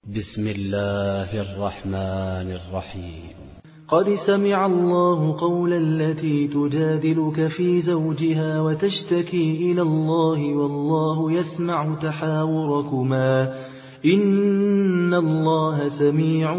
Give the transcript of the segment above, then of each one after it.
بسم الله الرحمن الرحيم. قد سمع الله قول التي تجادلك في زوجها وتشتكي إلى الله والله يسمع تحاوركما إن الله سميع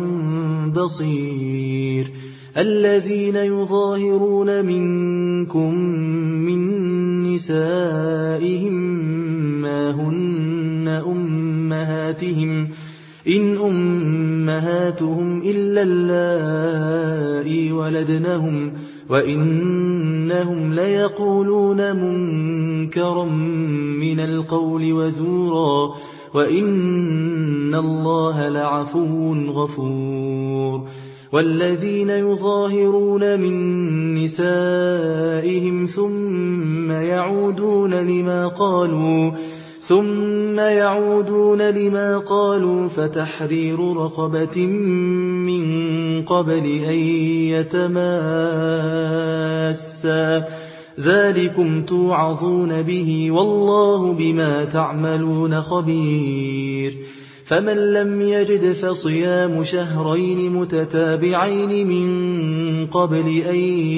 بصير. الذين يظاهرون منكم من نسائهم ما هن أمهاتهم إن أمهاتهم إلا اللائي ولدنهم وإنهم ليقولون منكرا من القول وزورا وإن الله لعفو غفور. والذين يظاهرون من نسائهم ثم يعودون لما قالوا فتحرير رقبة من قبل أن يتماسا ذلكم توعظون به والله بما تعملون خبير. فمن لم يجد فصيام شهرين متتابعين من قبل أن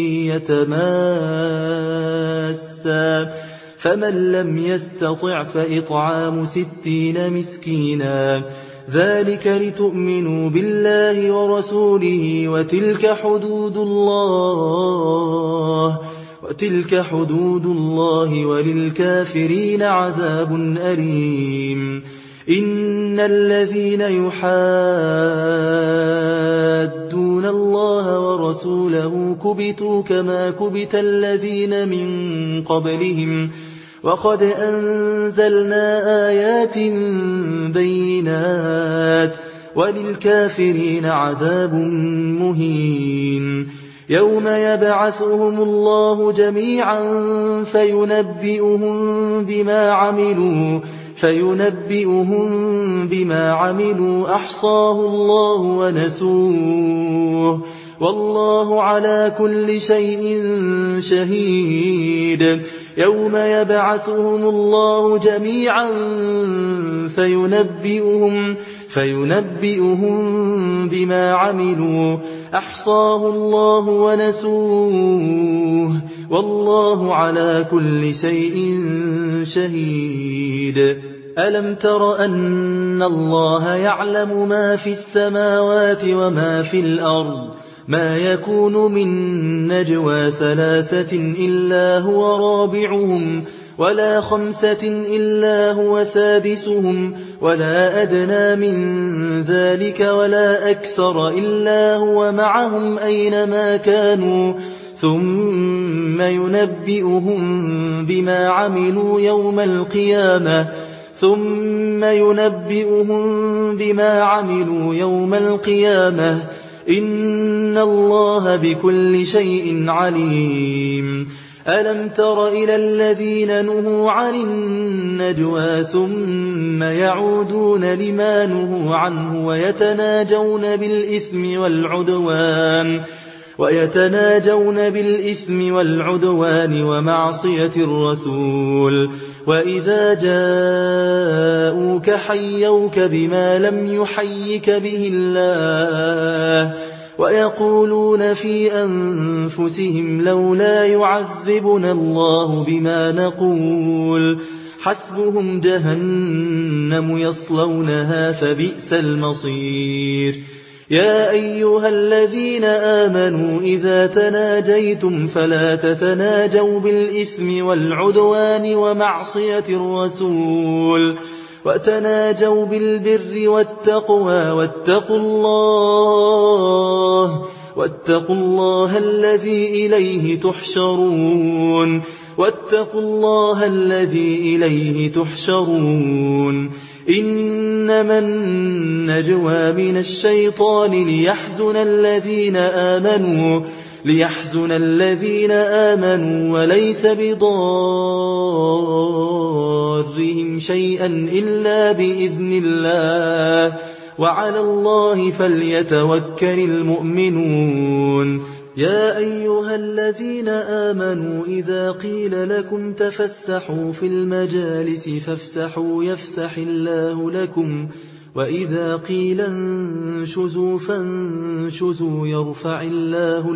يتماسا فمن لم يستطع فإطعام 60 مسكينا ذلك لتؤمنوا بالله ورسوله وتلك حدود الله وللكافرين عذاب أليم. إن الذين يحادون الله ورسوله كبتوا كما كبت الذين من قبلهم وقد أنزلنا آيات بينات وللكافرين عذاب مهين. يوم يبعثهم الله جميعا فينبئهم بما عملوا أحصاه الله ونسوه والله على كل شيء شهيد. يوم يبعثهم الله جميعا فينبئهم بما عملوا أحصاه الله ونسوه والله على كل شيء شهيد. ألم تر أن الله يعلم ما في السماوات وما في الأرض ما يكون من نجوى 3 إلا هو رابعهم ولا 5 إلا هو سادسهم ولا أدنى من ذلك ولا أكثر إلا هو معهم أينما كانوا ثم ينبئهم بما عملوا يوم القيامة إن الله بكل شيء عليم. ألم تر إلى الذين نهوا عن النجوى ثم يعودون لما نهوا عنه ويتناجون بالإثم والعدوان ومعصية الرسول وإذا جاءوك حيوك بما لم يحيك به الله ويقولون في أنفسهم لولا يعذبنا الله بما نقول حسبهم جهنم يصلونها فبئس المصير. يا أيها الذين آمنوا إذا تناجيتم فلا تتناجوا بالإثم والعدوان ومعصية الرسول وتناجوا بالبر والتقوى واتقوا الله الذي إليه تحشرون. إنما النجوى من الشيطان ليحزن الذين آمنوا وليس بضارهم شيئا إلا بإذن الله وعلى الله فليتوكل المؤمنون. يا أيها الذين آمنوا إذا قيل لكم تفسحوا في المجالس فافسحوا يفسح الله لكم وإذا قيل انشزوا فانشزوا يرفع الله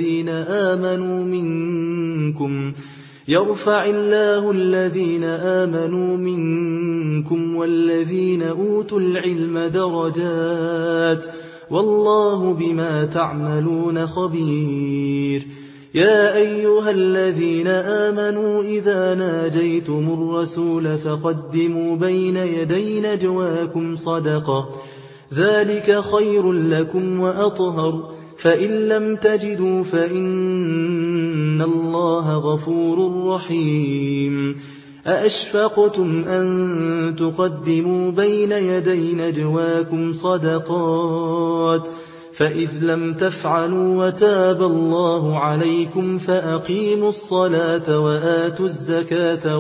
الذين آمنوا منكم والذين أوتوا العلم درجات والله بما تعملون خبير يا أيها الذين آمنوا إذا ناجيتم الرسول فقدموا بين يدي نجواكم صدقة ذلك خير لكم وأطهر فإن لم تجدوا فإن الله غفور رحيم أأشفقتم أن تقدموا بين يدي نجواكم صدقات فإذ لم تفعلوا وتاب الله عليكم فأقيموا الصلاة وآتوا الزكاة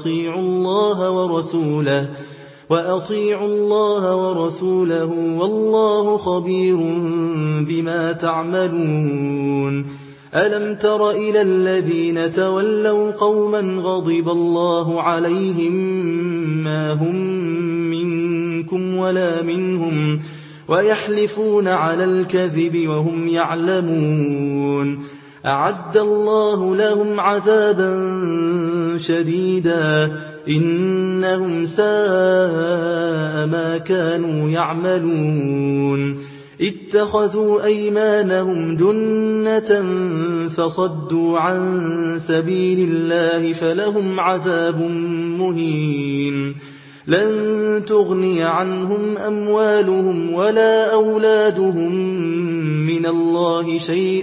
وأطيعوا الله ورسوله والله خبير بما تعملون ألم تر إلى الذين تولوا قوما غضب الله عليهم ما هم منكم ولا منهم ويحلفون على الكذب وهم يعلمون أعد الله لهم عذابا شديدا إنهم ساء ما كانوا يعملون اتخذوا أيمانهم جنة فصدوا عن سبيل الله فلهم عذاب مهين لن تغني عنهم أموالهم ولا أولادهم من الله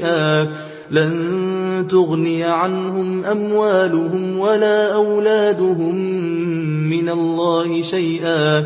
شيئا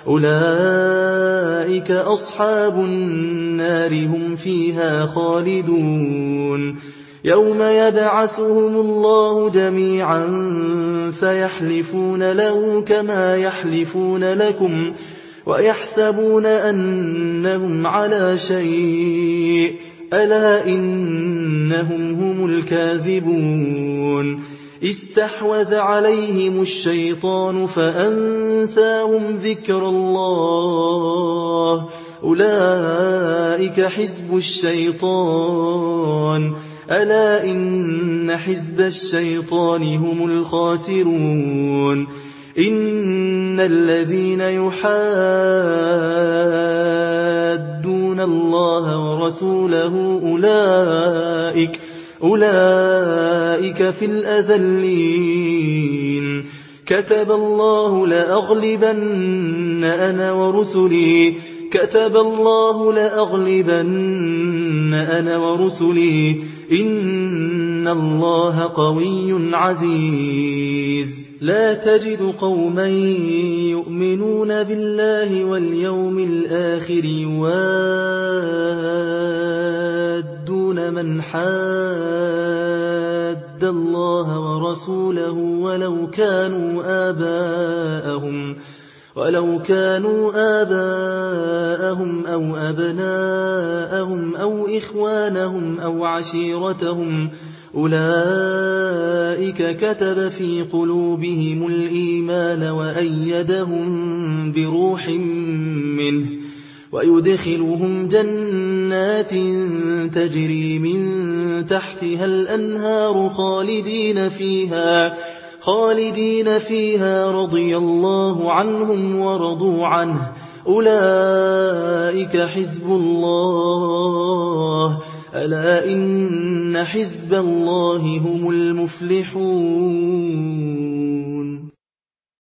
أولئك أصحاب النار هم فيها خالدون يوم يبعثهم الله جميعا فيحلفون له كما يحلفون لكم ويحسبون أنهم على شيء ألا إنهم هم الكاذبون استحوذ عليهم الشيطان فأنساهم ذكر الله أولئك حزب الشيطان ألا إن حزب الشيطان هم الخاسرون إن الذين يحادون الله ورسوله أولئك في الأذلين كتب الله لأغلبن أنا ورسلي إن الله قوي عزيز لا تجد قوما يؤمنون بالله واليوم الآخر يوادون من حاد الله ورسوله ولو كانوا آباءهم أو أبناءهم أو إخوانهم أو عشيرتهم أولئك كتب في قلوبهم الإيمان وأيدهم بروح منه ويدخلهم جنات تجري من تحتها الأنهار خالدين فيها رضي الله عنهم ورضوا عنه أولئك حزب الله ألا إن حزب الله هم المفلحون